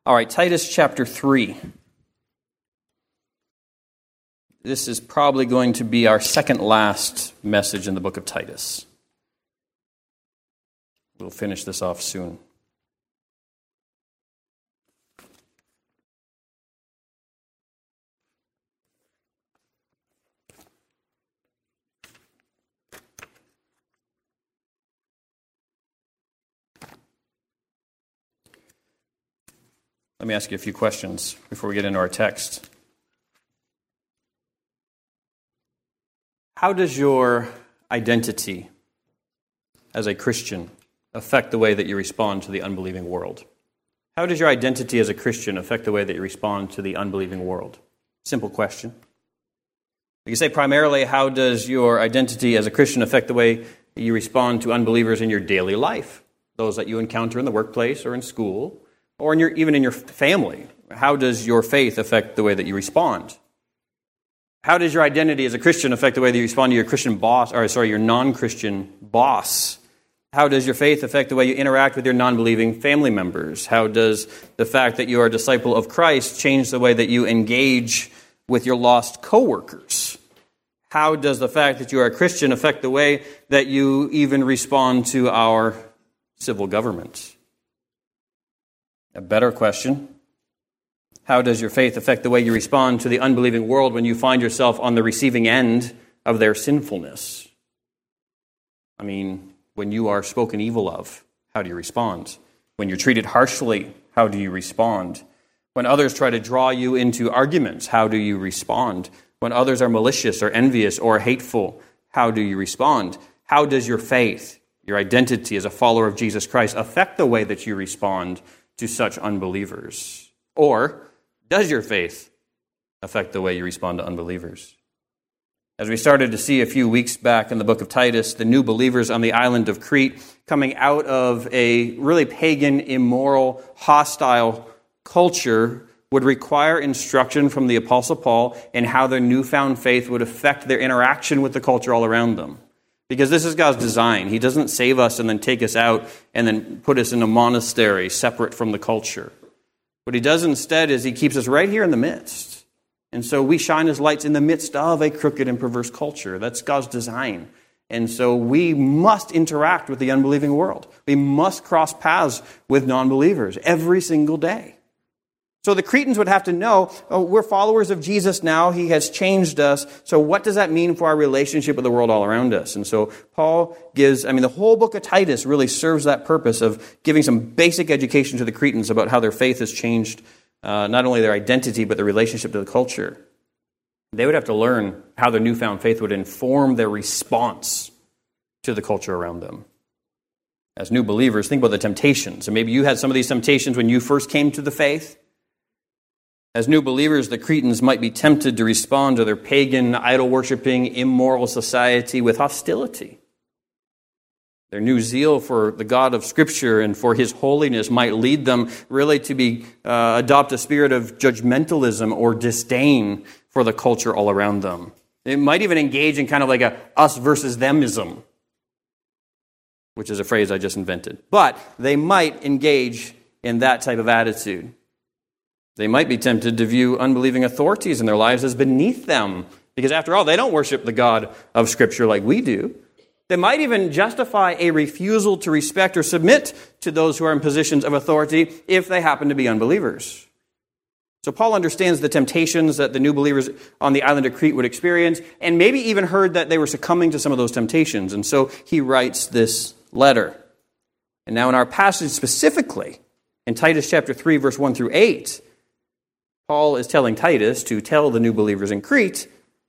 All right, Titus chapter 3. This is probably going to be our second last message in the book of Titus. We'll finish this off soon. Let me ask you a few questions before we get into our text. How does your identity as a Christian affect the way that you respond to the unbelieving world? How does your identity as a Christian affect the way that you respond to the unbelieving world? Simple question. You can say primarily, how does your identity as a Christian affect the way you respond to unbelievers in your daily life? Those that you encounter in the workplace or in school, or even in your family. How does your faith affect the way that you respond? How does your identity as a Christian affect the way that you respond to your non-Christian boss? How does your faith affect the way you interact with your non-believing family members? How does the fact that you are a disciple of Christ change the way that you engage with your lost coworkers? How does the fact that you are a Christian affect the way that you even respond to our civil government? A better question: how does your faith affect the way you respond to the unbelieving world when you find yourself on the receiving end of their sinfulness? I mean, when you are spoken evil of, how do you respond? When you're treated harshly, how do you respond? When others try to draw you into arguments, how do you respond? When others are malicious or envious or hateful, how do you respond? How does your faith, your identity as a follower of Jesus Christ, affect the way that you respond to such unbelievers? Or does your faith affect the way you respond to unbelievers? As we started to see a few weeks back in the book of Titus, the new believers on the island of Crete, coming out of a really pagan, immoral, hostile culture, would require instruction from the Apostle Paul in how their newfound faith would affect their interaction with the culture all around them. Because this is God's design. He doesn't save us and then take us out and then put us in a monastery separate from the culture. What he does instead is he keeps us right here in the midst. And so we shine as lights in the midst of a crooked and perverse culture. That's God's design. And so we must interact with the unbelieving world. We must cross paths with non-believers every single day. So the Cretans would have to know, we're followers of Jesus now. He has changed us. So what does that mean for our relationship with the world all around us? And so Paul gives, the whole book of Titus really serves that purpose of giving some basic education to the Cretans about how their faith has changed not only their identity, but their relationship to the culture. They would have to learn how their newfound faith would inform their response to the culture around them. As new believers, think about the temptations. And maybe you had some of these temptations when you first came to the faith. As new believers, the Cretans might be tempted to respond to their pagan, idol-worshipping, immoral society with hostility. Their new zeal for the God of Scripture and for His holiness might lead them really to adopt a spirit of judgmentalism or disdain for the culture all around them. They might even engage in kind of like a us versus themism, which is a phrase I just invented. But they might engage in that type of attitude. They might be tempted to view unbelieving authorities in their lives as beneath them, because after all, they don't worship the God of Scripture like we do. They might even justify a refusal to respect or submit to those who are in positions of authority if they happen to be unbelievers. So Paul understands the temptations that the new believers on the island of Crete would experience, and maybe even heard that they were succumbing to some of those temptations. And so he writes this letter. And now in our passage specifically, in Titus chapter 3, verse 1 through 8, Paul is telling Titus to tell the new believers in Crete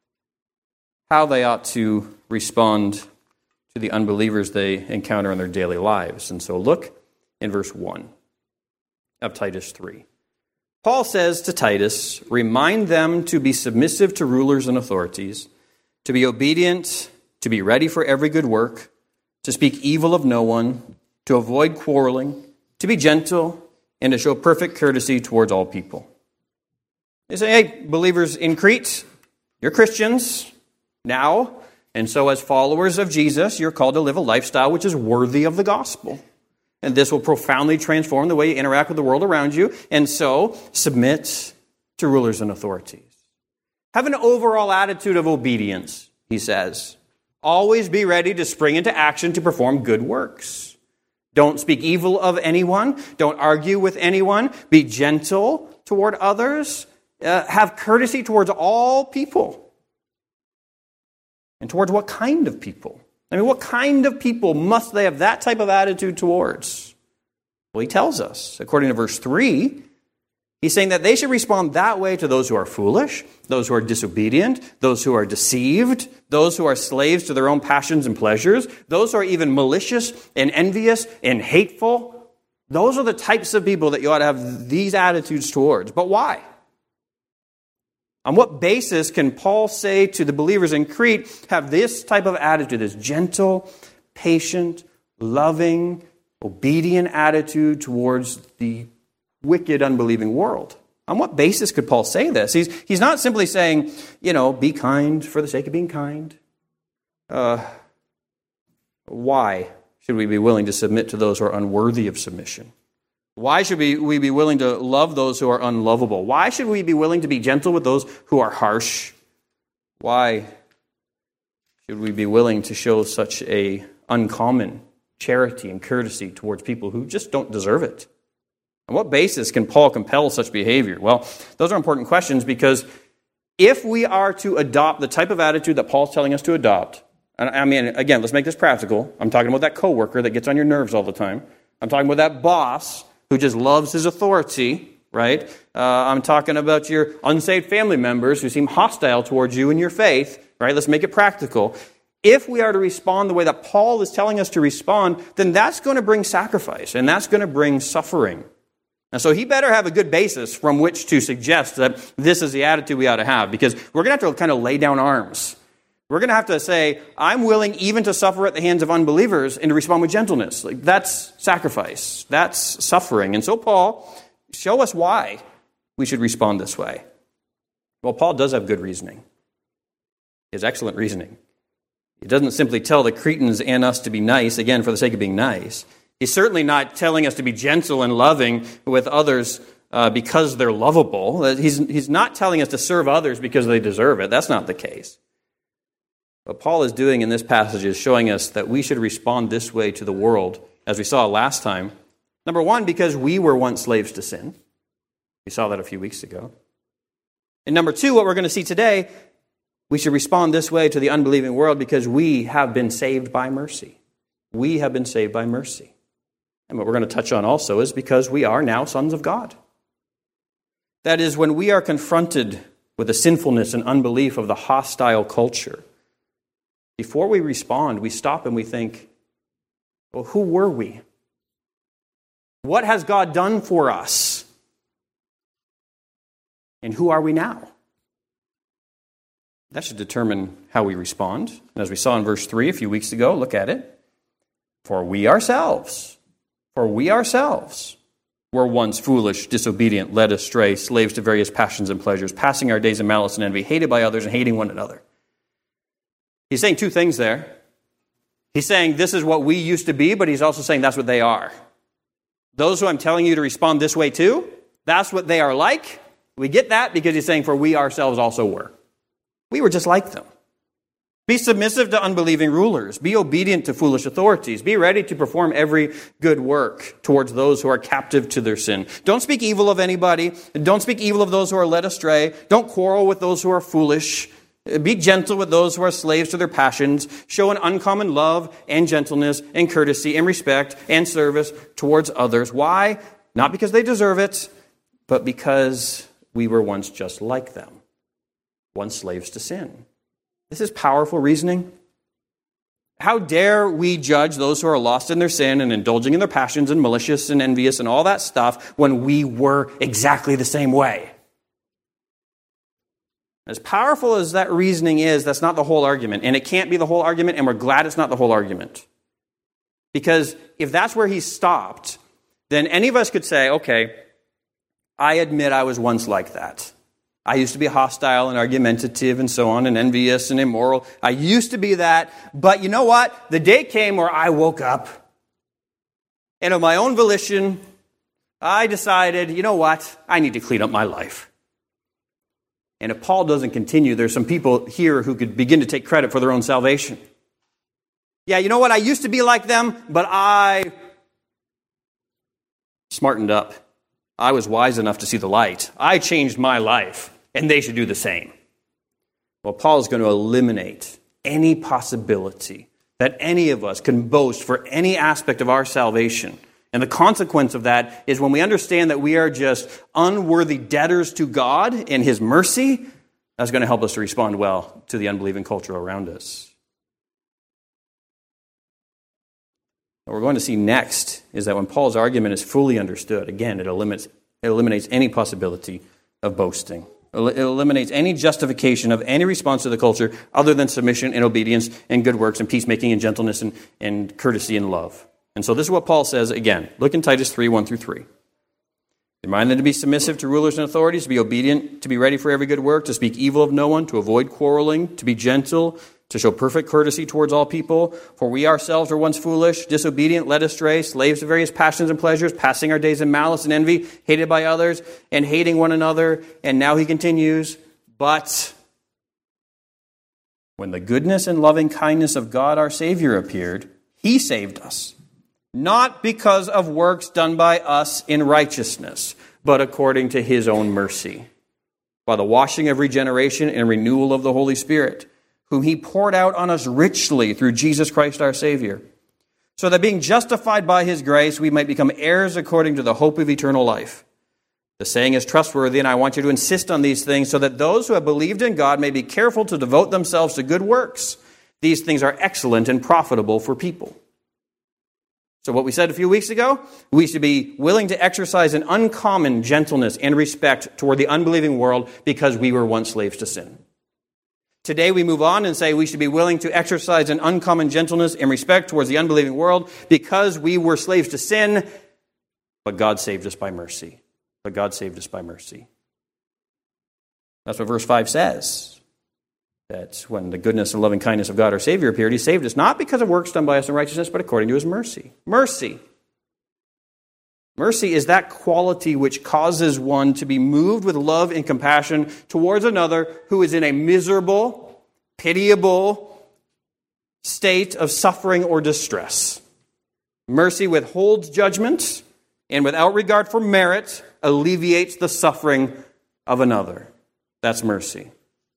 how they ought to respond to the unbelievers they encounter in their daily lives. And so look in verse 1 of Titus 3. Paul says to Titus, "Remind them to be submissive to rulers and authorities, to be obedient, to be ready for every good work, to speak evil of no one, to avoid quarreling, to be gentle, and to show perfect courtesy towards all people." They say, hey, believers in Crete, you're Christians now, and so as followers of Jesus, you're called to live a lifestyle which is worthy of the gospel. And this will profoundly transform the way you interact with the world around you. And so, submit to rulers and authorities. Have an overall attitude of obedience, he says. Always be ready to spring into action to perform good works. Don't speak evil of anyone. Don't argue with anyone. Be gentle toward others. Have courtesy towards all people. And towards what kind of people? I mean, what kind of people must they have that type of attitude towards? Well, he tells us, according to verse 3, he's saying that they should respond that way to those who are foolish, those who are disobedient, those who are deceived, those who are slaves to their own passions and pleasures, those who are even malicious and envious and hateful. Those are the types of people that you ought to have these attitudes towards. But why? On what basis can Paul say to the believers in Crete, have this type of attitude, this gentle, patient, loving, obedient attitude towards the wicked, unbelieving world? On what basis could Paul say this? He's not simply saying, be kind for the sake of being kind. Why should we be willing to submit to those who are unworthy of submission? Why should we be willing to love those who are unlovable? Why should we be willing to be gentle with those who are harsh? Why should we be willing to show such a uncommon charity and courtesy towards people who just don't deserve it? On what basis can Paul compel such behavior? Well, those are important questions because if we are to adopt the type of attitude that Paul's telling us to adopt, and I mean, again, let's make this practical. I'm talking about that coworker that gets on your nerves all the time. I'm talking about that boss who just loves his authority, right? I'm talking about your unsaved family members who seem hostile towards you and your faith, right? Let's make it practical. If we are to respond the way that Paul is telling us to respond, then that's going to bring sacrifice, and that's going to bring suffering. And so he better have a good basis from which to suggest that this is the attitude we ought to have, because we're going to have to kind of lay down arms. We're going to have to say, I'm willing even to suffer at the hands of unbelievers and to respond with gentleness. Like, that's sacrifice. That's suffering. And so Paul, show us why we should respond this way. Well, Paul does have good reasoning. He has excellent reasoning. He doesn't simply tell the Cretans and us to be nice, again, for the sake of being nice. He's certainly not telling us to be gentle and loving with others because they're lovable. He's not telling us to serve others because they deserve it. That's not the case. What Paul is doing in this passage is showing us that we should respond this way to the world, as we saw last time. Number one, because we were once slaves to sin. We saw that a few weeks ago. And number two, what we're going to see today, we should respond this way to the unbelieving world because we have been saved by mercy. We have been saved by mercy. And what we're going to touch on also is because we are now sons of God. That is, when we are confronted with the sinfulness and unbelief of the hostile culture, before we respond, we stop and we think, well, who were we? What has God done for us? And who are we now? That should determine how we respond. And as we saw in verse 3 a few weeks ago, look at it. For we ourselves were once foolish, disobedient, led astray, slaves to various passions and pleasures, passing our days in malice and envy, hated by others and hating one another. He's saying two things there. He's saying this is what we used to be, but he's also saying that's what they are. Those who I'm telling you to respond this way to, that's what they are like. We get that because he's saying, for we ourselves also were. We were just like them. Be submissive to unbelieving rulers. Be obedient to foolish authorities. Be ready to perform every good work towards those who are captive to their sin. Don't speak evil of anybody. Don't speak evil of those who are led astray. Don't quarrel with those who are foolish. Be gentle with those who are slaves to their passions. Show an uncommon love and gentleness and courtesy and respect and service towards others. Why? Not because they deserve it, but because we were once just like them. Once slaves to sin. This is powerful reasoning. How dare we judge those who are lost in their sin and indulging in their passions and malicious and envious and all that stuff when we were exactly the same way? As powerful as that reasoning is, that's not the whole argument. And it can't be the whole argument, and we're glad it's not the whole argument. Because if that's where he stopped, then any of us could say, okay, I admit I was once like that. I used to be hostile and argumentative and so on and envious and immoral. I used to be that. But you know what? The day came where I woke up And of my own volition, I decided, you know what? I need to clean up my life. And if Paul doesn't continue, there's some people here who could begin to take credit for their own salvation. Yeah, you know what? I used to be like them, but I smartened up. I was wise enough to see the light. I changed my life, and they should do the same. Well, Paul is going to eliminate any possibility that any of us can boast for any aspect of our salvation. And the consequence of that is when we understand that we are just unworthy debtors to God and His mercy, that's going to help us to respond well to the unbelieving culture around us. What we're going to see next is that when Paul's argument is fully understood, again, it eliminates any possibility of boasting. It eliminates any justification of any response to the culture other than submission and obedience and good works and peacemaking and gentleness and courtesy and love. And so this is what Paul says again. Look in Titus 3, 1 through 3. Remind them to be submissive to rulers and authorities, to be obedient, to be ready for every good work, to speak evil of no one, to avoid quarreling, to be gentle, to show perfect courtesy towards all people. For we ourselves were once foolish, disobedient, led astray, slaves to various passions and pleasures, passing our days in malice and envy, hated by others, and hating one another. And now he continues, but when the goodness and loving kindness of God our Savior appeared, He saved us, not because of works done by us in righteousness, but according to His own mercy, by the washing of regeneration and renewal of the Holy Spirit, whom He poured out on us richly through Jesus Christ our Savior, so that being justified by His grace, we might become heirs according to the hope of eternal life. The saying is trustworthy, and I want you to insist on these things, so that those who have believed in God may be careful to devote themselves to good works. These things are excellent and profitable for people. So what we said a few weeks ago, we should be willing to exercise an uncommon gentleness and respect toward the unbelieving world because we were once slaves to sin. Today we move on and say we should be willing to exercise an uncommon gentleness and respect towards the unbelieving world because we were slaves to sin, but God saved us by mercy. But God saved us by mercy. That's what verse 5 says. That when the goodness and loving kindness of God our Savior appeared, He saved us not because of works done by us in righteousness, but according to His mercy. Mercy. Mercy is that quality which causes one to be moved with love and compassion towards another who is in a miserable, pitiable state of suffering or distress. Mercy withholds judgment and without regard for merit alleviates the suffering of another. That's mercy.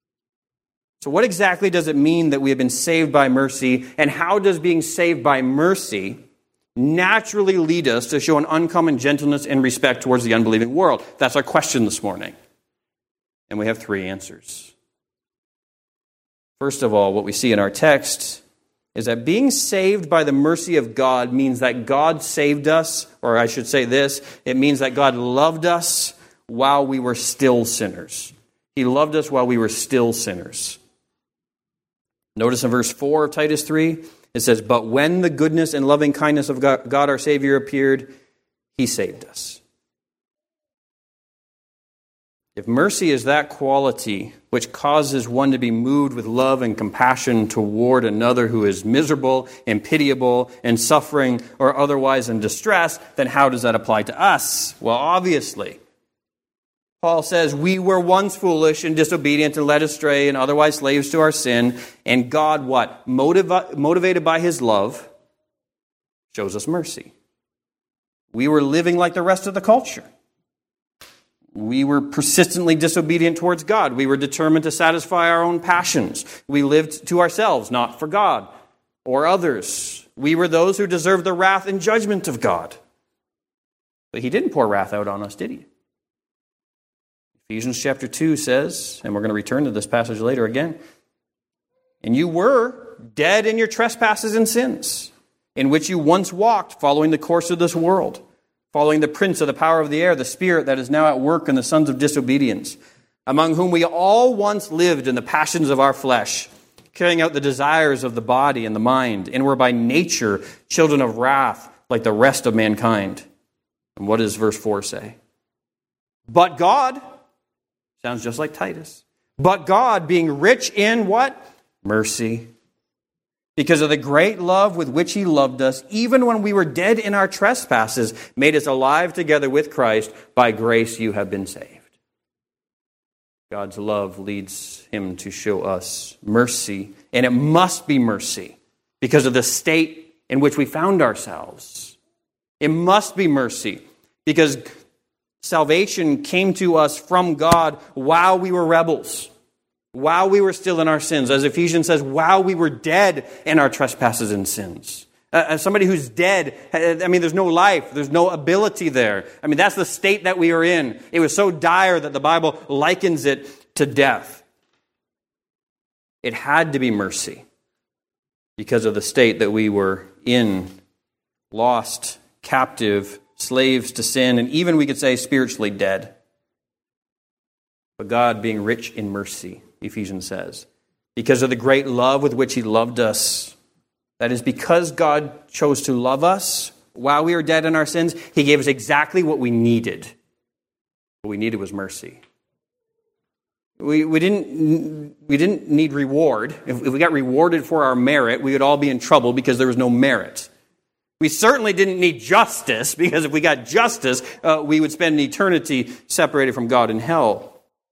So what exactly does it mean that we have been saved by mercy, and how does being saved by mercy naturally lead us to show an uncommon gentleness and respect towards the unbelieving world? That's our question this morning. And we have three answers. First of all, what we see in our text is that being saved by the mercy of God means that God saved us, or I should say this, it means that God loved us while we were still sinners. He loved us while we were still sinners. Notice in verse 4 of Titus 3, it says, but when the goodness and loving kindness of God our Savior appeared, He saved us. If mercy is that quality which causes one to be moved with love and compassion toward another who is miserable and pitiable and suffering or otherwise in distress, then how does that apply to us? Well, obviously, Paul says, we were once foolish and disobedient and led astray and otherwise slaves to our sin. And God, what? Motivated by His love, shows us mercy. We were living like the rest of the culture. We were persistently disobedient towards God. We were determined to satisfy our own passions. We lived to ourselves, not for God or others. We were those who deserved the wrath and judgment of God. But He didn't pour wrath out on us, did He? Ephesians chapter 2 says, and we're going to return to this passage later again, and you were dead in your trespasses and sins, in which you once walked, following the course of this world, following the prince of the power of the air, the spirit that is now at work in the sons of disobedience, among whom we all once lived in the passions of our flesh, carrying out the desires of the body and the mind, and were by nature children of wrath like the rest of mankind. And what does verse 4 say? But God, sounds just like Titus, but God, being rich in what? Mercy. because of the great love with which he loved us, even when we were dead in our trespasses, made us alive together with Christ. By grace you have been saved. God's love leads him to show us mercy, and it must be mercy because of the state in which we found ourselves. It must be mercy because salvation came to us from God while we were rebels, while we were still in our sins. As Ephesians says, while we were dead in our trespasses and sins. As somebody who's dead, there's no life, there's no ability there. That's the state that we are in. It was so dire that the Bible likens it to death. It had to be mercy because of the state that we were in, lost, captive, slaves to sin, and even we could say spiritually dead. But God being rich in mercy, Ephesians says, because of the great love with which he loved us. That is, because God chose to love us while we were dead in our sins, he gave us exactly what we needed. What we needed was mercy. We didn't need reward. If we got rewarded for our merit, we would all be in trouble because there was no merit. We certainly didn't need justice, because if we got justice, we would spend an eternity separated from God in hell.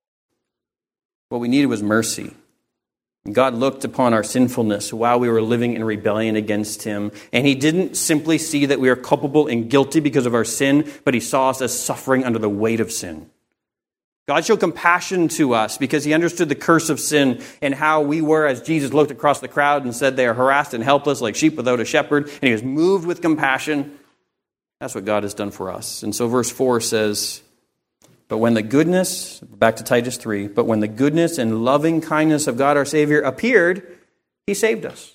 What we needed was mercy. God looked upon our sinfulness while we were living in rebellion against him, and he didn't simply see that we are culpable and guilty because of our sin, but he saw us as suffering under the weight of sin. God showed compassion to us because he understood the curse of sin and how we were, as Jesus looked across the crowd and said they are harassed and helpless like sheep without a shepherd, and he was moved with compassion. That's what God has done for us. And so verse 4 says, but when the goodness, back to Titus 3, but when the goodness and loving kindness of God our Savior appeared, he saved us.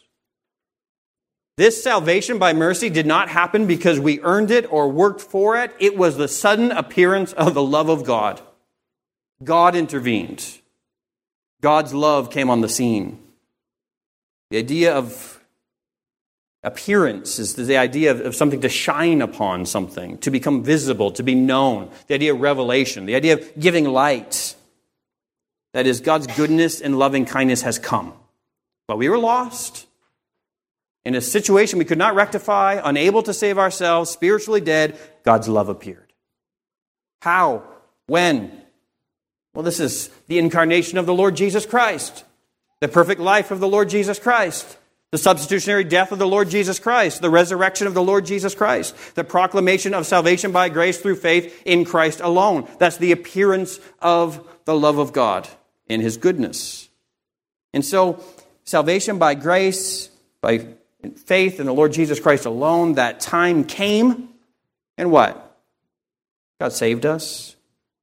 This salvation by mercy did not happen because we earned it or worked for it. It was the sudden appearance of the love of God. God intervened. God's love came on the scene. The idea of appearance is the idea of something to shine upon something, to become visible, to be known. The idea of revelation, the idea of giving light. That is, God's goodness and loving kindness has come. But we were lost, in a situation we could not rectify, unable to save ourselves, spiritually dead. God's love appeared. How? When? Well, this is the incarnation of the Lord Jesus Christ, the perfect life of the Lord Jesus Christ, the substitutionary death of the Lord Jesus Christ, the resurrection of the Lord Jesus Christ, the proclamation of salvation by grace through faith in Christ alone. That's the appearance of the love of God in his goodness. And so, salvation by grace, by faith in the Lord Jesus Christ alone, that time came, and what? God saved us.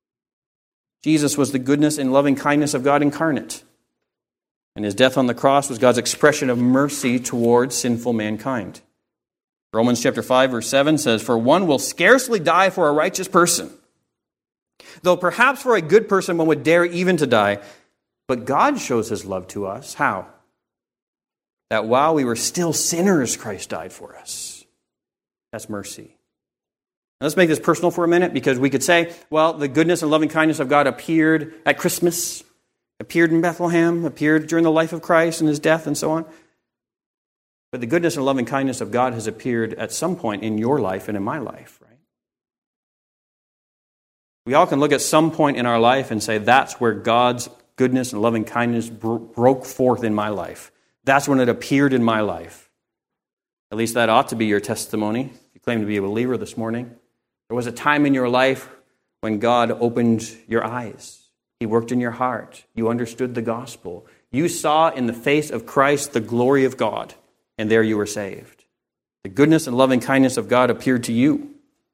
Jesus was the goodness and loving kindness of God incarnate. And his death on the cross was God's expression of mercy towards sinful mankind. Romans chapter 5, verse 7 says, for one will scarcely die for a righteous person, though perhaps for a good person one would dare even to die. But God shows his love to us. How? That while we were still sinners, Christ died for us. That's mercy. Now, let's make this personal for a minute, because we could say, well, the goodness and loving kindness of God appeared at Christmas, appeared in Bethlehem, appeared during the life of Christ and his death and so on. But the goodness and loving kindness of God has appeared at some point in your life and in my life, right? We all can look at some point in our life and say, that's where God's goodness and loving kindness broke forth in my life. That's when it appeared in my life. At least that ought to be your testimony. If you claim to be a believer this morning. There was a time in your life when God opened your eyes. He worked in your heart. You understood the gospel. You saw in the face of Christ the glory of God, and there you were saved. The goodness and loving kindness of God appeared to you.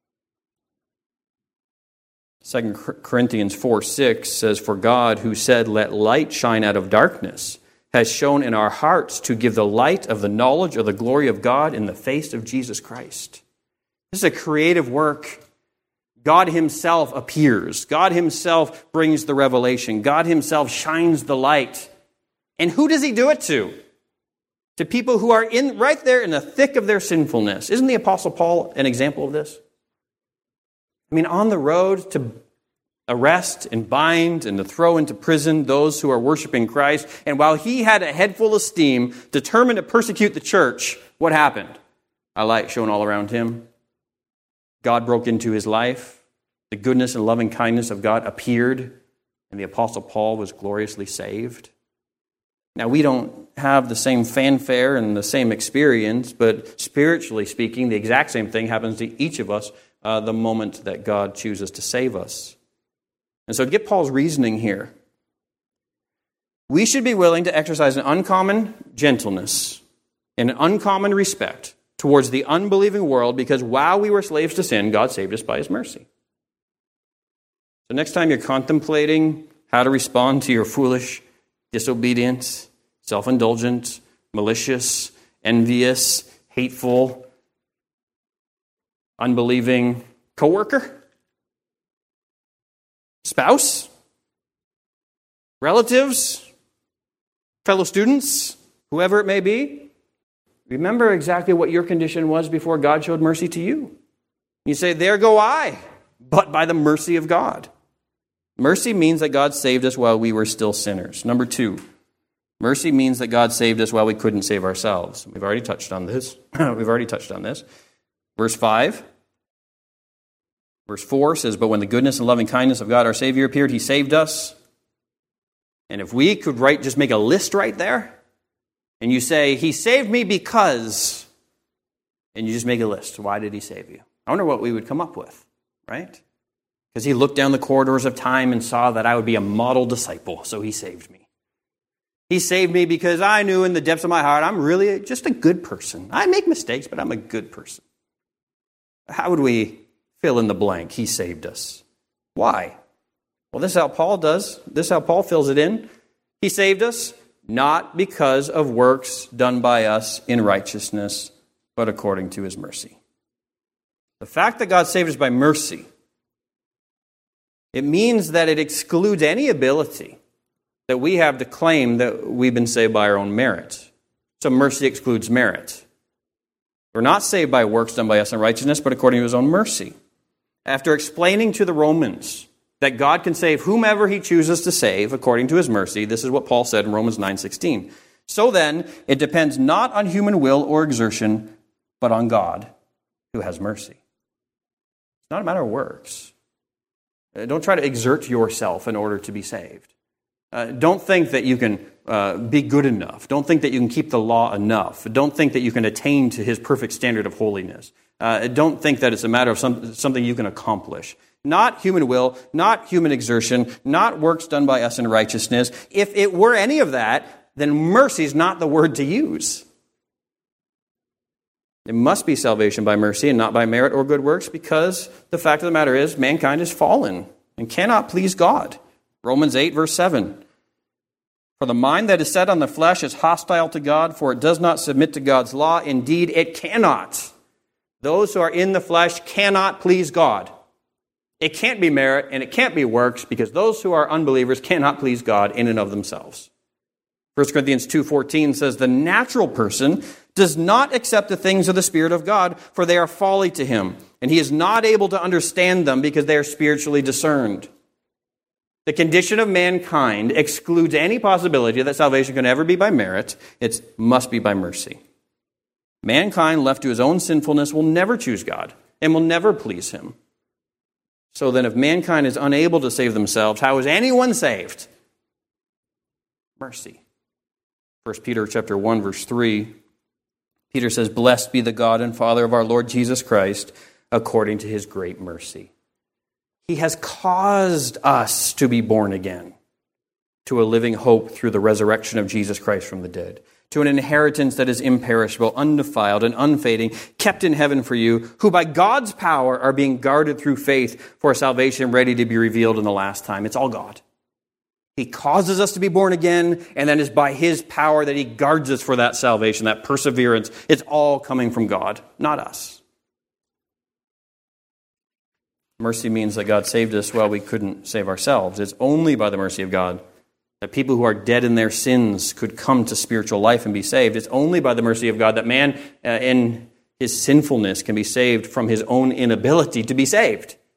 2 Corinthians 4:6 says, for God, who said, let light shine out of darkness, has shown in our hearts to give the light of the knowledge of the glory of God in the face of Jesus Christ. This is a creative work. God himself appears. God himself brings the revelation. God himself shines the light. And who does he do it to? To people who are right there in the thick of their sinfulness. Isn't the Apostle Paul an example of this? On the road to arrest and bind and to throw into prison those who are worshiping Christ. And while he had a head full of steam, determined to persecute the church, what happened? A light shone all around him. God broke into his life. The goodness and loving kindness of God appeared, and the Apostle Paul was gloriously saved. Now, we don't have the same fanfare and the same experience, but spiritually speaking, the exact same thing happens to each of us the moment that God chooses to save us. And so to get Paul's reasoning here, we should be willing to exercise an uncommon gentleness and an uncommon respect towards the unbelieving world because while we were slaves to sin, God saved us by his mercy. So next time you're contemplating how to respond to your foolish, disobedient, self-indulgent, malicious, envious, hateful, unbelieving coworker, spouse, relatives, fellow students, whoever it may be, remember exactly what your condition was before God showed mercy to you. You say, there go I, but by the mercy of God. Mercy means that God saved us while we were still sinners. Number 2, mercy means that God saved us while we couldn't save ourselves. We've already touched on this. Verse 5. Verse 4 says, but when the goodness and loving kindness of God our Savior appeared, he saved us. And if we could just make a list right there, and you say, he saved me because, and you just make a list. Why did he save you? I wonder what we would come up with, right? Because he looked down the corridors of time and saw that I would be a model disciple, so he saved me. He saved me because I knew in the depths of my heart, I'm really just a good person. I make mistakes, but I'm a good person. How would we fill in the blank? He saved us. Why? Well, this is how Paul does. This is how Paul fills it in. He saved us not because of works done by us in righteousness, but according to his mercy. The fact that God saved us by mercy, it means that it excludes any ability that we have to claim that we've been saved by our own merit. So mercy excludes merit. We're not saved by works done by us in righteousness, but according to his own mercy. After explaining to the Romans that God can save whomever he chooses to save according to his mercy, this is what Paul said in Romans 9:16. So then, it depends not on human will or exertion, but on God who has mercy. It's not a matter of works. Don't try to exert yourself in order to be saved. Don't think that you can be good enough. Don't think that you can keep the law enough. Don't think that you can attain to his perfect standard of holiness. Don't think that it's a matter of something you can accomplish. Not human will, not human exertion, not works done by us in righteousness. If it were any of that, then mercy is not the word to use. It must be salvation by mercy and not by merit or good works, because the fact of the matter is mankind is fallen and cannot please God. Romans 8, verse 7. For the mind that is set on the flesh is hostile to God, for it does not submit to God's law. Indeed, it cannot. Those who are in the flesh cannot please God. It can't be merit and it can't be works, because those who are unbelievers cannot please God in and of themselves. 1 Corinthians 2:14 says, the natural person does not accept the things of the Spirit of God, for they are folly to him, and he is not able to understand them because they are spiritually discerned. The condition of mankind excludes any possibility that salvation can ever be by merit. It must be by mercy. Mankind, left to his own sinfulness, will never choose God and will never please him. So then, if mankind is unable to save themselves, how is anyone saved? Mercy. 1 Peter chapter 1, verse 3, Peter says, blessed be the God and Father of our Lord Jesus Christ, according to his great mercy. He has caused us to be born again to a living hope through the resurrection of Jesus Christ from the dead, to an inheritance that is imperishable, undefiled, and unfading, kept in heaven for you, who by God's power are being guarded through faith for a salvation ready to be revealed in the last time. It's all God. He causes us to be born again, and then it's by his power that he guards us for that salvation, that perseverance. It's all coming from God, not us. Mercy means that God saved us while we couldn't save ourselves. It's only by the mercy of God that people who are dead in their sins could come to spiritual life and be saved. It's only by the mercy of God that man in his sinfulness can be saved from his own inability to be saved.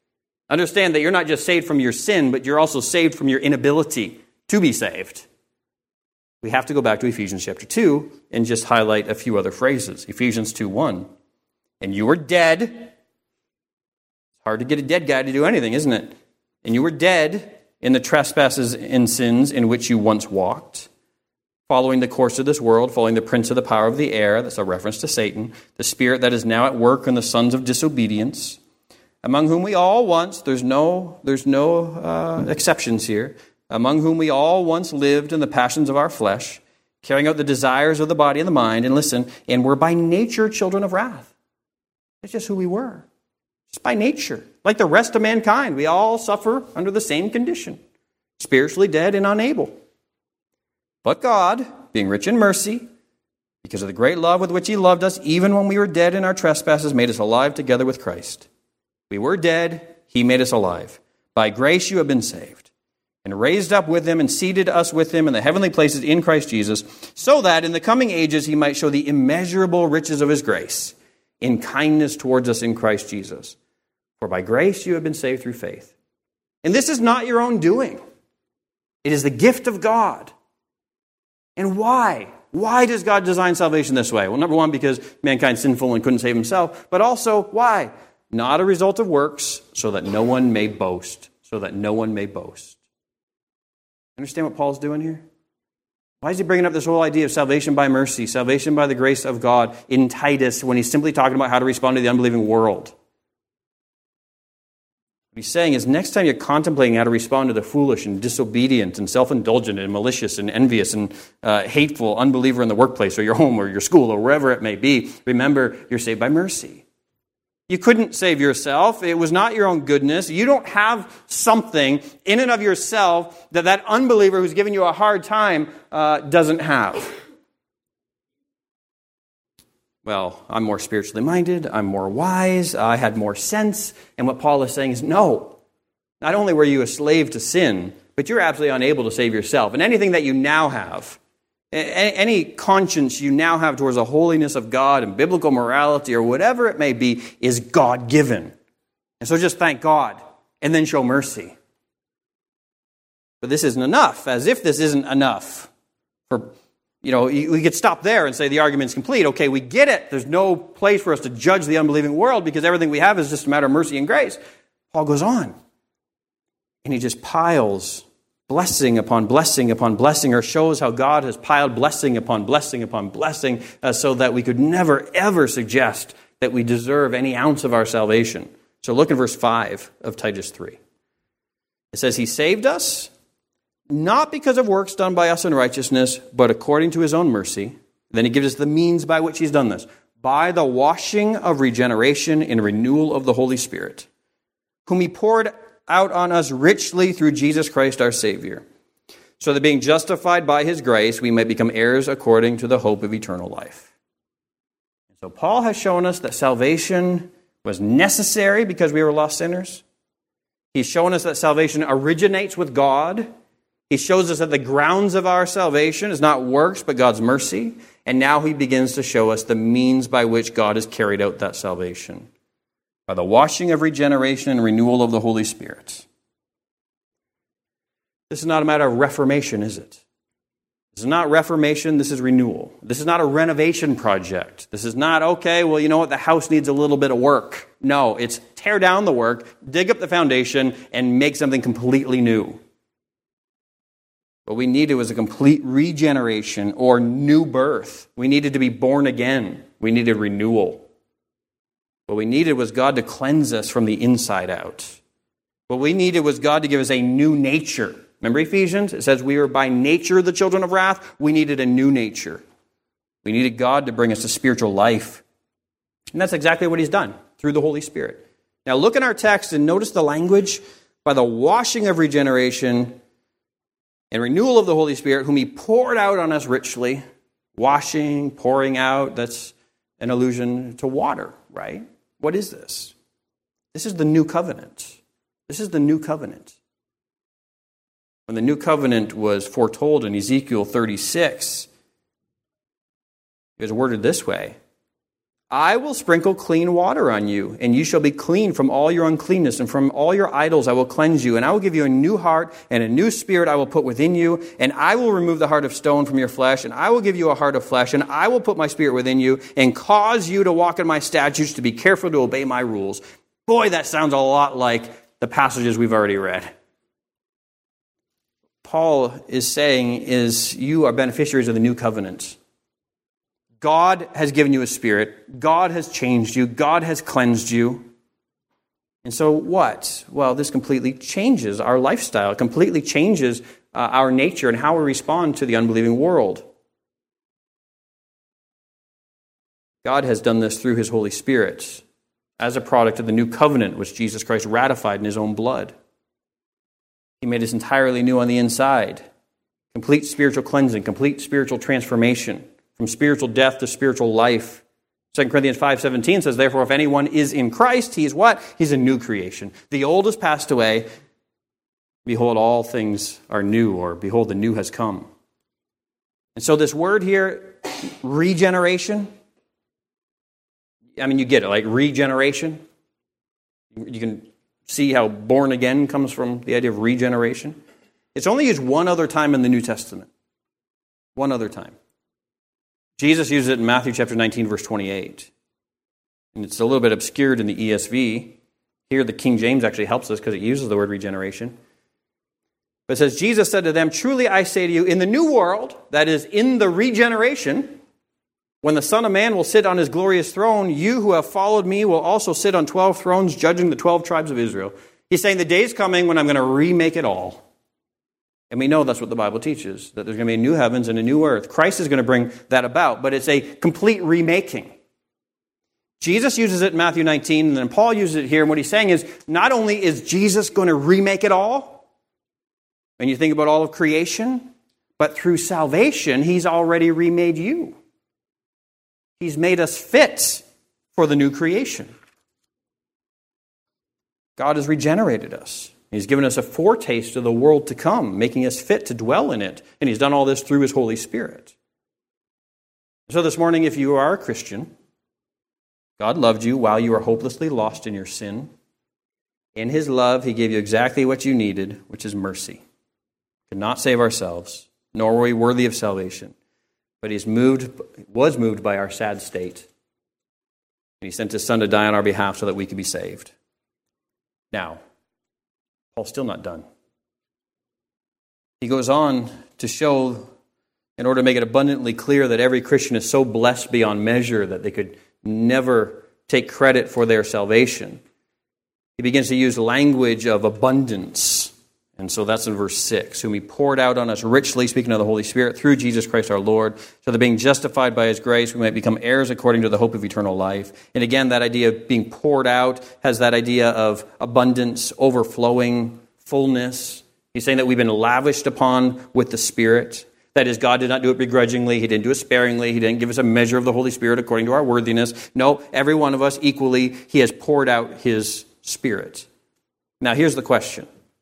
Understand that you're not just saved from your sin, but you're also saved from your inability to be saved. We have to go back to Ephesians chapter 2 and just highlight a few other phrases. Ephesians 2:1. And you were dead. It's hard to get a dead guy to do anything, isn't it? And you were dead in the trespasses and sins in which you once walked, following the course of this world, following the prince of the power of the air, that's a reference to Satan, the spirit that is now at work in the sons of disobedience, among whom we all once, there's no exceptions here, among whom we all once lived in the passions of our flesh, carrying out the desires of the body and the mind, and listen, and were by nature children of wrath. That's just who we were. Just by nature. Like the rest of mankind, we all suffer under the same condition. Spiritually dead and unable. But God, being rich in mercy, because of the great love with which He loved us, even when we were dead in our trespasses, made us alive together with Christ. We were dead, He made us alive. By grace you have been saved, and raised up with Him, and seated us with Him in the heavenly places in Christ Jesus, so that in the coming ages He might show the immeasurable riches of His grace, in kindness towards us in Christ Jesus. For by grace you have been saved through faith. And this is not your own doing. It is the gift of God. And why? Why does God design salvation this way? Well, number one, because mankind's sinful and couldn't save himself. But also, why? Not a result of works, so that no one may boast. So that no one may boast. Understand what Paul's doing here? Why is he bringing up this whole idea of salvation by mercy, salvation by the grace of God in Titus, when he's simply talking about how to respond to the unbelieving world? What he's saying is, next time you're contemplating how to respond to the foolish and disobedient and self-indulgent and malicious and envious and hateful unbeliever in the workplace or your home or your school or wherever it may be, remember, you're saved by mercy. You couldn't save yourself. It was not your own goodness. You don't have something in and of yourself that unbeliever who's giving you a hard time doesn't have. Well, I'm more spiritually minded. I'm more wise. I had more sense. And what Paul is saying is, no. Not only were you a slave to sin, but you're absolutely unable to save yourself. And anything that you now have, any conscience you now have towards the holiness of God and biblical morality or whatever it may be is God-given. And so just thank God and then show mercy. But this isn't enough, as if this isn't enough. We could stop there and say the argument's complete. Okay, we get it. There's no place for us to judge the unbelieving world because everything we have is just a matter of mercy and grace. Paul goes on. And he just piles blessing upon blessing upon blessing, or shows how God has piled blessing upon blessing upon blessing, so that we could never, ever suggest that we deserve any ounce of our salvation. So look at verse 5 of Titus 3. It says, He saved us, not because of works done by us in righteousness, but according to His own mercy. Then he gives us the means by which He's done this. By the washing of regeneration and renewal of the Holy Spirit, whom He poured out on us richly through Jesus Christ our Savior, so that being justified by His grace, we might become heirs according to the hope of eternal life. So Paul has shown us that salvation was necessary because we were lost sinners. He's shown us that salvation originates with God. He shows us that the grounds of our salvation is not works, but God's mercy. And now he begins to show us the means by which God has carried out that salvation. By the washing of regeneration and renewal of the Holy Spirit. This is not a matter of reformation, is it? This is not reformation, this is renewal. This is not a renovation project. This is not, okay, well, you know what, the house needs a little bit of work. No, it's tear down the work, dig up the foundation, and make something completely new. What we needed was a complete regeneration or new birth. We needed to be born again. We needed renewal. What we needed was God to cleanse us from the inside out. What we needed was God to give us a new nature. Remember Ephesians? It says we were by nature the children of wrath. We needed a new nature. We needed God to bring us to spiritual life. And that's exactly what He's done through the Holy Spirit. Now look in our text and notice the language. By the washing of regeneration and renewal of the Holy Spirit, whom He poured out on us richly. Washing, pouring out, that's an allusion to water, right? What is this? This is the new covenant. This is the new covenant. When the new covenant was foretold in Ezekiel 36, it was worded this way. I will sprinkle clean water on you, and you shall be clean from all your uncleanness, and from all your idols I will cleanse you, and I will give you a new heart, and a new spirit I will put within you, and I will remove the heart of stone from your flesh, and I will give you a heart of flesh, and I will put my spirit within you, and cause you to walk in my statutes, to be careful to obey my rules. Boy, that sounds a lot like the passages we've already read. Paul is saying is you are beneficiaries of the new covenant. God has given you a spirit. God has changed you. God has cleansed you. And so what? Well, this completely changes our lifestyle. It completely changes our nature and how we respond to the unbelieving world. God has done this through his Holy Spirit as a product of the new covenant which Jesus Christ ratified in his own blood. He made us entirely new on the inside. Complete spiritual cleansing, complete spiritual transformation. From spiritual death to spiritual life. 2 Corinthians 5:17 says, therefore, if anyone is in Christ, he is what? He's a new creation. The old has passed away. Behold, all things are new, or behold, the new has come. And so this word here, regeneration, I mean, you get it, like regeneration. You can see how born again comes from the idea of regeneration. It's only used one other time in the New Testament. One other time. Jesus uses it in Matthew chapter 19, verse 28. And it's a little bit obscured in the ESV. Here, the King James actually helps us because it uses the word regeneration. But it says, Jesus said to them, truly I say to you, in the new world, that is, in the regeneration, when the Son of Man will sit on his glorious throne, you who have followed me will also sit on 12 thrones, judging the 12 tribes of Israel. He's saying the day's coming when I'm going to remake it all. And we know that's what the Bible teaches, that there's going to be a new heavens and a new earth. Christ is going to bring that about, but it's a complete remaking. Jesus uses it in Matthew 19, and then Paul uses it here, and what he's saying is, not only is Jesus going to remake it all, when you think about all of creation, but through salvation, he's already remade you. He's made us fit for the new creation. God has regenerated us. He's given us a foretaste of the world to come, making us fit to dwell in it. And he's done all this through his Holy Spirit. So this morning, if you are a Christian, God loved you while you were hopelessly lost in your sin. In his love, he gave you exactly what you needed, which is mercy. We could not save ourselves, nor were we worthy of salvation. But he was moved by our sad state. And he sent his Son to die on our behalf so that we could be saved. Now, Paul's still not done. He goes on to show, in order to make it abundantly clear that every Christian is so blessed beyond measure that they could never take credit for their salvation. He begins to use language of abundance. And so that's in verse 6. Whom he poured out on us richly, speaking of the Holy Spirit, through Jesus Christ our Lord, so that being justified by his grace, we might become heirs according to the hope of eternal life. And again, that idea of being poured out has that idea of abundance, overflowing, fullness. He's saying that we've been lavished upon with the Spirit. That is, God did not do it begrudgingly. He didn't do it sparingly. He didn't give us a measure of the Holy Spirit according to our worthiness. No, every one of us equally, he has poured out his Spirit. Now, here's the question.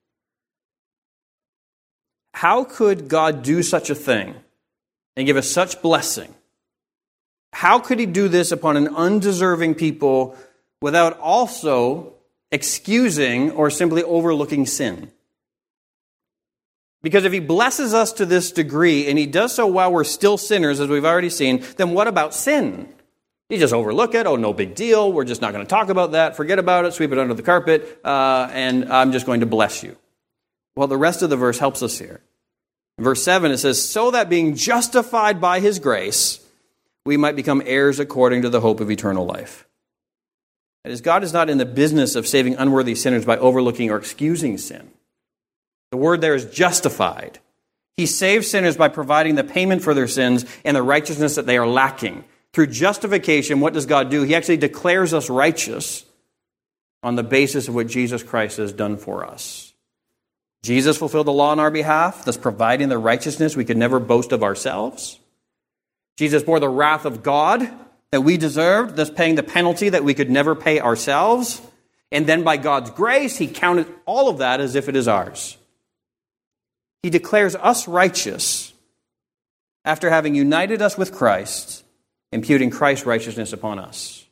How could God do such a thing and give us such blessing? How could he do this upon an undeserving people without also excusing or simply overlooking sin? Because if he blesses us to this degree, and he does so while we're still sinners, as we've already seen, then what about sin? You just overlook it. Oh, no big deal. We're just not going to talk about that. Forget about it. Sweep it under the carpet. And I'm just going to bless you. Well, the rest of the verse helps us here. In verse 7, it says, so that being justified by his grace, we might become heirs according to the hope of eternal life. That is, God is not in the business of saving unworthy sinners by overlooking or excusing sin. The word there is justified. He saves sinners by providing the payment for their sins and the righteousness that they are lacking. Through justification, what does God do? He actually declares us righteous on the basis of what Jesus Christ has done for us. Jesus fulfilled the law on our behalf, thus providing the righteousness we could never boast of ourselves. Jesus bore the wrath of God that we deserved, thus paying the penalty that we could never pay ourselves. And then by God's grace, he counted all of that as if it is ours. He declares us righteous after having united us with Christ, imputing Christ's righteousness upon us.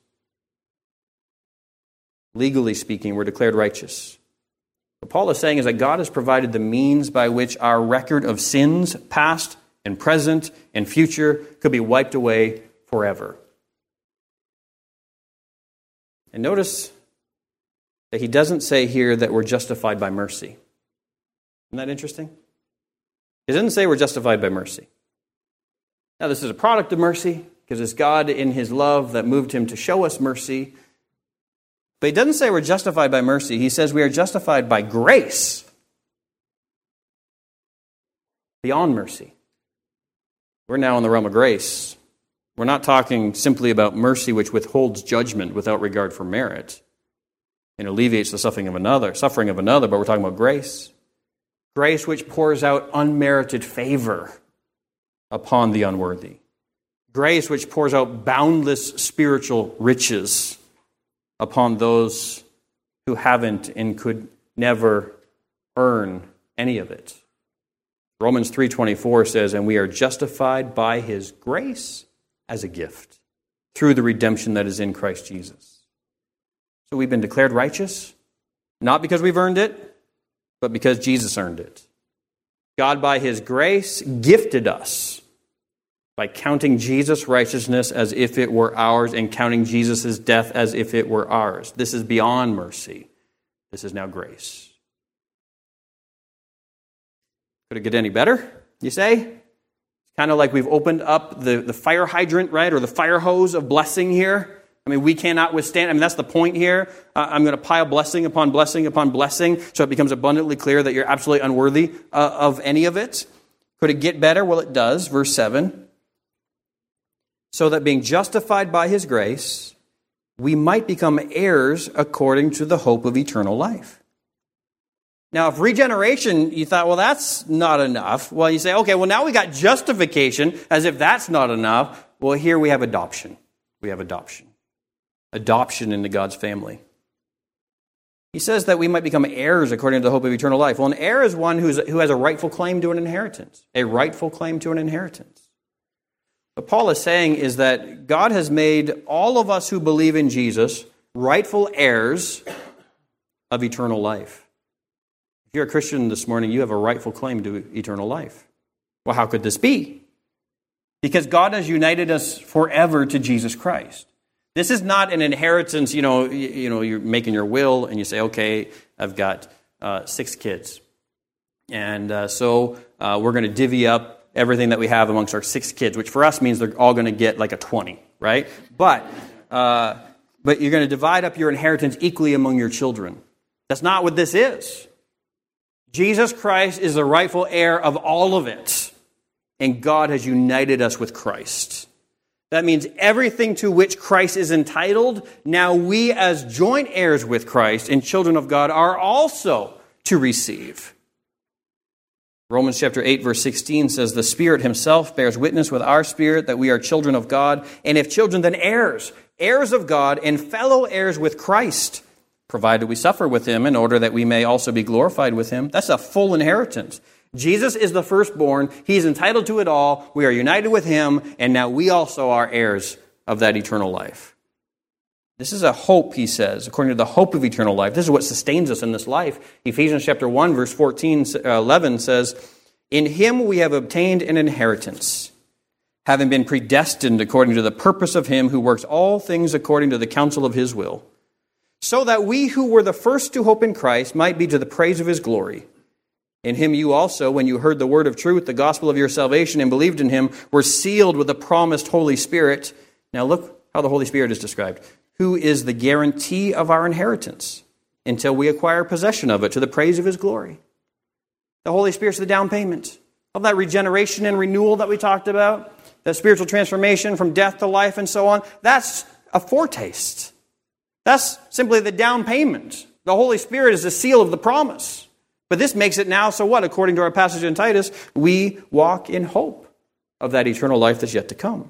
Legally speaking, we're declared righteous. What Paul is saying is that God has provided the means by which our record of sins, past and present and future, could be wiped away forever. And notice that he doesn't say here that we're justified by mercy. Isn't that interesting? He doesn't say we're justified by mercy. Now, this is a product of mercy, because it's God in his love that moved him to show us mercy. But he doesn't say we're justified by mercy. He says we are justified by grace beyond mercy. We're now in the realm of grace. We're not talking simply about mercy which withholds judgment without regard for merit and alleviates the suffering of another, but we're talking about grace. Grace which pours out unmerited favor upon the unworthy. Grace which pours out boundless spiritual riches upon those who haven't and could never earn any of it. Romans 3:24 says, "And we are justified by his grace as a gift through the redemption that is in Christ Jesus." So we've been declared righteous, not because we've earned it, but because Jesus earned it. God, by his grace, gifted us by counting Jesus' righteousness as if it were ours and counting Jesus' death as if it were ours. This is beyond mercy. This is now grace. Could it get any better, you say? It's kind of like we've opened up the fire hydrant, right, or the fire hose of blessing here. I mean, we cannot withstand. I mean, that's the point here. I'm going to pile blessing upon blessing upon blessing, so it becomes abundantly clear that you're absolutely unworthy of any of it. Could it get better? Well, it does. Verse 7. So that being justified by his grace, we might become heirs according to the hope of eternal life. Now, if regeneration, you thought, well, that's not enough. Well, you say, okay, well, now we got justification, as if that's not enough. Well, here we have adoption. We have adoption. Adoption into God's family. He says that we might become heirs according to the hope of eternal life. Well, an heir is one who has a rightful claim to an inheritance. A rightful claim to an inheritance. What Paul is saying is that God has made all of us who believe in Jesus rightful heirs of eternal life. If you're a Christian this morning, you have a rightful claim to eternal life. Well, how could this be? Because God has united us forever to Jesus Christ. This is not an inheritance, you're making your will and you say, okay, I've got 6 kids. And so we're going to divvy up everything that we have amongst our 6 kids, which for us means they're all going to get like a 20, right? But you're going to divide up your inheritance equally among your children. That's not what this is. Jesus Christ is the rightful heir of all of it. And God has united us with Christ. That means everything to which Christ is entitled, now we as joint heirs with Christ and children of God are also to receive. Romans chapter 8, verse 16 says, "The Spirit himself bears witness with our spirit that we are children of God, and if children, then heirs, heirs of God, and fellow heirs with Christ, provided we suffer with him in order that we may also be glorified with him." That's a full inheritance. Jesus is the firstborn. He's entitled to it all. We are united with him, and now we also are heirs of that eternal life. This is a hope, he says, according to the hope of eternal life. This is what sustains us in this life. Ephesians chapter 1, verse 11 says, "In him we have obtained an inheritance, having been predestined according to the purpose of him who works all things according to the counsel of his will, so that we who were the first to hope in Christ might be to the praise of his glory. In him you also, when you heard the word of truth, the gospel of your salvation, and believed in him, were sealed with the promised Holy Spirit." Now look how the Holy Spirit is described. "Who is the guarantee of our inheritance until we acquire possession of it to the praise of his glory." The Holy Spirit's the down payment of that regeneration and renewal that we talked about, that spiritual transformation from death to life and so on. That's a foretaste. That's simply the down payment. The Holy Spirit is the seal of the promise. But this makes it now, so what? According to our passage in Titus, we walk in hope of that eternal life that's yet to come.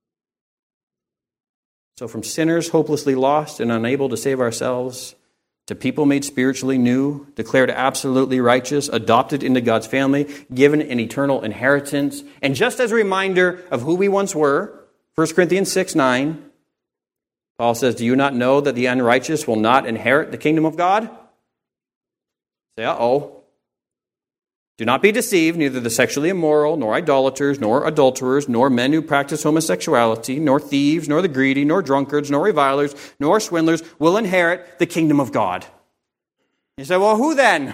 So from sinners hopelessly lost and unable to save ourselves, to people made spiritually new, declared absolutely righteous, adopted into God's family, given an eternal inheritance. And just as a reminder of who we once were, 1 Corinthians 6:9, Paul says, do you not know that the unrighteous will not inherit the kingdom of God? Say, uh-oh. Do not be deceived, neither the sexually immoral, nor idolaters, nor adulterers, nor men who practice homosexuality, nor thieves, nor the greedy, nor drunkards, nor revilers, nor swindlers will inherit the kingdom of God. You say, well, who then?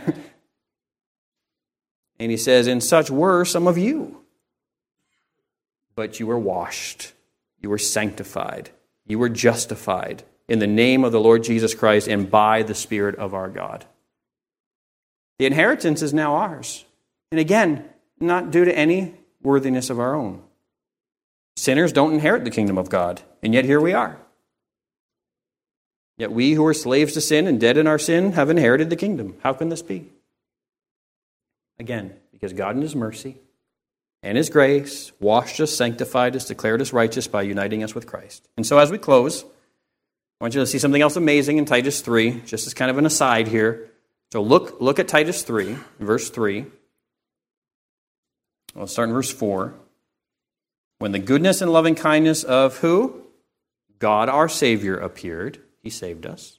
And he says, and such were some of you. But you were washed, you were sanctified, you were justified in the name of the Lord Jesus Christ and by the Spirit of our God. The inheritance is now ours. And again, not due to any worthiness of our own. Sinners don't inherit the kingdom of God, and yet here we are. Yet we who are slaves to sin and dead in our sin have inherited the kingdom. How can this be? Again, because God in His mercy and His grace washed us, sanctified us, declared us righteous by uniting us with Christ. And so as we close, I want you to see something else amazing in Titus 3, just as kind of an aside here. So look at Titus 3, verse 3. We'll start in verse 4. When the goodness and loving kindness of who? God our Savior appeared. He saved us.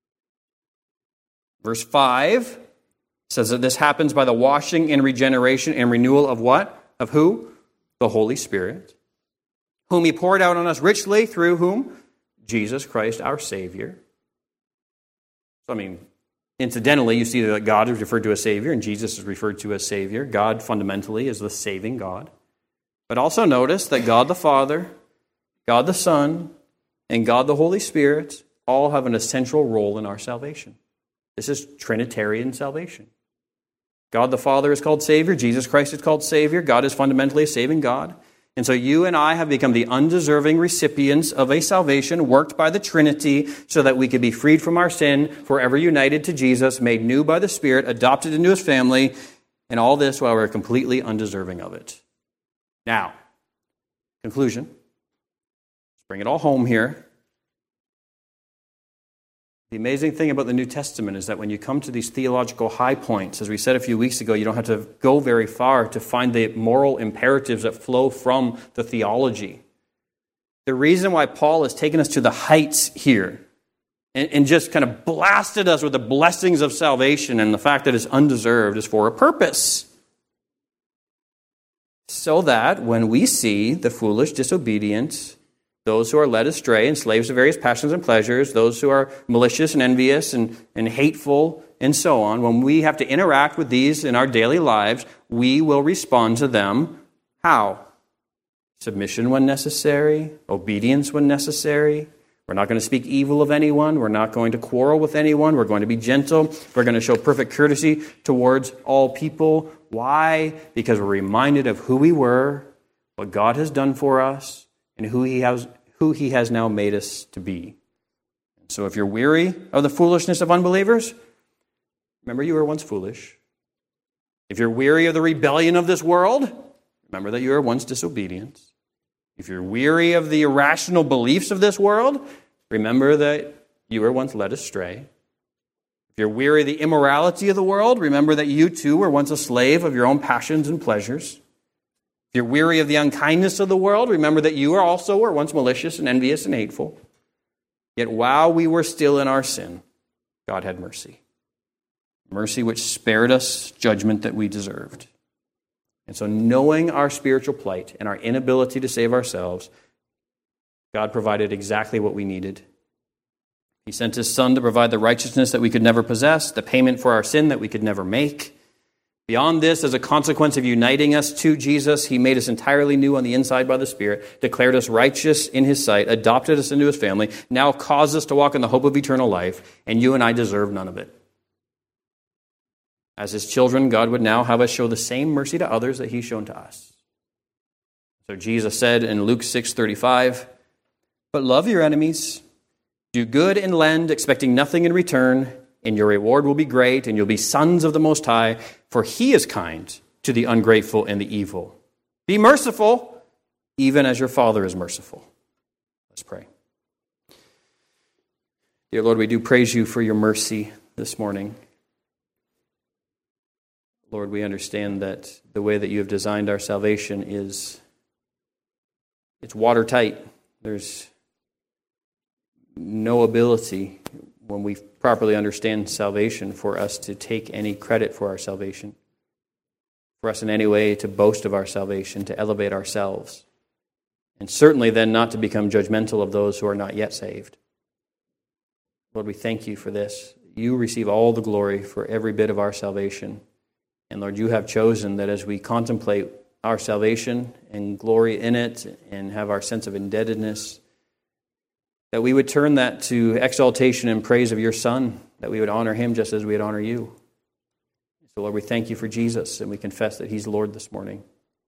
Verse 5 says that this happens by the washing and regeneration and renewal of what? Of who? The Holy Spirit. Whom He poured out on us richly through whom? Jesus Christ our Savior. So incidentally, you see that God is referred to as Savior and Jesus is referred to as Savior. God fundamentally is the saving God. But also notice that God the Father, God the Son, and God the Holy Spirit all have an essential role in our salvation. This is Trinitarian salvation. God the Father is called Savior. Jesus Christ is called Savior. God is fundamentally a saving God. And so you and I have become the undeserving recipients of a salvation worked by the Trinity so that we could be freed from our sin, forever united to Jesus, made new by the Spirit, adopted into His family, and all this while we're completely undeserving of it. Now, conclusion. Let's bring it all home here. The amazing thing about the New Testament is that when you come to these theological high points, as we said a few weeks ago, you don't have to go very far to find the moral imperatives that flow from the theology. The reason why Paul has taken us to the heights here and just kind of blasted us with the blessings of salvation and the fact that it's undeserved is for a purpose. So that when we see the foolish, disobedient, those who are led astray and slaves to various passions and pleasures, those who are malicious and envious and hateful and so on, when we have to interact with these in our daily lives, we will respond to them how? Submission when necessary, obedience when necessary. We're not going to speak evil of anyone. We're not going to quarrel with anyone. We're going to be gentle. We're going to show perfect courtesy towards all people. Why? Because we're reminded of who we were, what God has done for us, and who He has now made us to be. So if you're weary of the foolishness of unbelievers, remember you were once foolish. If you're weary of the rebellion of this world, remember that you were once disobedient. If you're weary of the irrational beliefs of this world, remember that you were once led astray. If you're weary of the immorality of the world, remember that you too were once a slave of your own passions and pleasures. If you're weary of the unkindness of the world, remember that you also were once malicious and envious and hateful. Yet while we were still in our sin, God had mercy. Mercy which spared us judgment that we deserved. And so knowing our spiritual plight and our inability to save ourselves, God provided exactly what we needed. He sent His Son to provide the righteousness that we could never possess, the payment for our sin that we could never make. Beyond this, as a consequence of uniting us to Jesus, He made us entirely new on the inside by the Spirit, declared us righteous in His sight, adopted us into His family, now caused us to walk in the hope of eternal life, and you and I deserve none of it. As His children, God would now have us show the same mercy to others that He's shown to us. So Jesus said in Luke 6:35, "But love your enemies, do good and lend, expecting nothing in return, and your reward will be great, and you'll be sons of the Most High, for He is kind to the ungrateful and the evil. Be merciful, even as your Father is merciful." Let's pray. Dear Lord, we do praise You for Your mercy this morning. Lord, we understand that the way that You have designed our salvation it's watertight. There's no ability, when we properly understand salvation, for us to take any credit for our salvation, for us in any way to boast of our salvation, to elevate ourselves, and certainly then not to become judgmental of those who are not yet saved. Lord, we thank you for this. You receive all the glory for every bit of our salvation. And Lord, you have chosen that as we contemplate our salvation and glory in it and have our sense of indebtedness, that we would turn that to exaltation and praise of your Son, that we would honor him just as we would honor you. So Lord, we thank you for Jesus, and we confess that he's Lord this morning.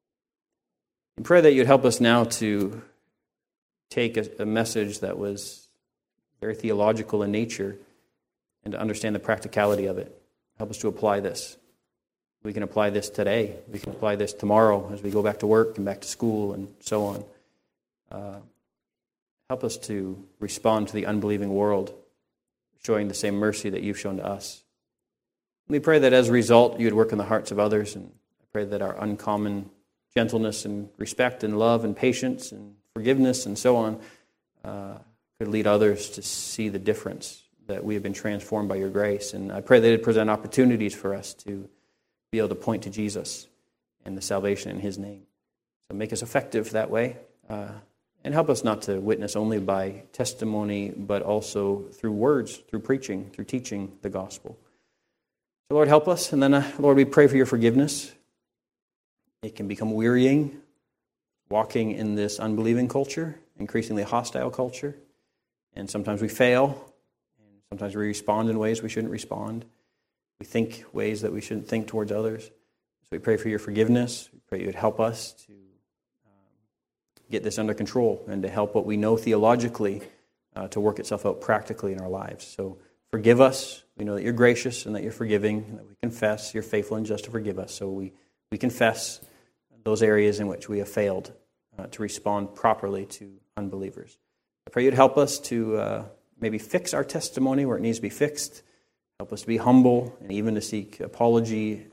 And pray that you'd help us now to take a message that was very theological in nature and to understand the practicality of it. Help us to apply this. We can apply this today. We can apply this tomorrow as we go back to work and back to school and so on. Help us to respond to the unbelieving world, showing the same mercy that you've shown to us. We pray that as a result, you would work in the hearts of others, and I pray that our uncommon gentleness and respect and love and patience and forgiveness and so on could lead others to see the difference, that we have been transformed by your grace. And I pray that it present opportunities for us to be able to point to Jesus and the salvation in his name. So make us effective that way, and help us not to witness only by testimony, but also through words, through preaching, through teaching the gospel. So Lord, help us. And then, Lord, we pray for your forgiveness. It can become wearying, walking in this unbelieving culture, increasingly hostile culture. And sometimes we fail, and sometimes we respond in ways we shouldn't respond. We think ways that we shouldn't think towards others. So we pray for your forgiveness. We pray you would help us to get this under control and to help what we know theologically to work itself out practically in our lives. So forgive us. We know that you're gracious and that you're forgiving, and that we confess you're faithful and just to forgive us. So we confess those areas in which we have failed to respond properly to unbelievers. I pray you'd help us to maybe fix our testimony where it needs to be fixed. Help us to be humble and even to seek apology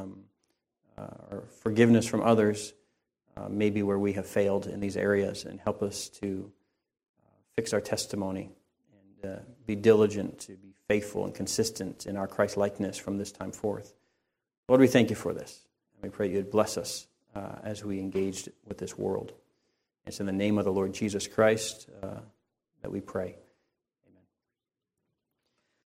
or forgiveness from others, maybe where we have failed in these areas, and help us to fix our testimony and be diligent to be faithful and consistent in our Christ-likeness from this time forth. Lord, we thank you for this. And we pray you'd bless us as we engage with this world. It's in the name of the Lord Jesus Christ that we pray.